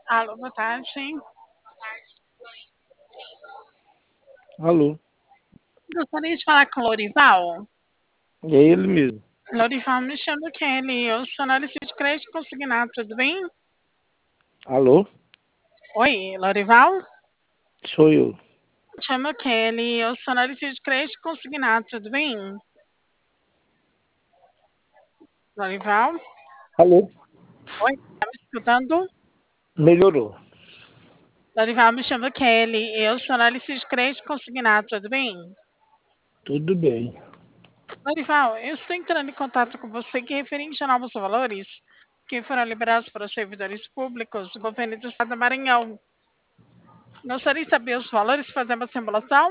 Alô, boa tarde, sim. Alô, Gostaria de falar com o Lorival. é ele mesmo. Lorival, me chama Kelly. Eu sou analista de crédito consignado, tudo bem? Alô, Oi, Lorival? sou eu. Me chama Kelly. Eu sou analista de crédito consignado, tudo bem? Lorival? Alô, Oi, tá me escutando? melhorou. Lorival, me chama Kelly. Eu sou analista de crédito consignado, tudo bem? Tudo bem. Lorival, eu estou entrando em contato com você que é referente a novos valores que foram liberados para os servidores públicos do governo do estado do Maranhão. Gostaria de saber os valores, fazer uma simulação?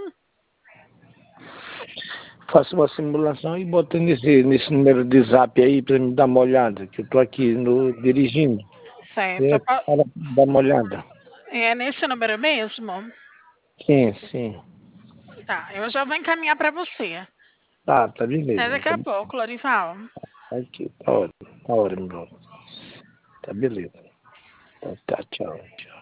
Faça uma simulação e bota nesse número de zap aí para me dar uma olhada, que eu tô aqui dirigindo. Certo. É para dar uma olhada. É nesse número mesmo? Sim, sim. Tá, eu já vou encaminhar para você. Tá Até beleza. daqui a pouco, Lorival. Tá aqui, tá ótimo, meu. Tá beleza. Tchau.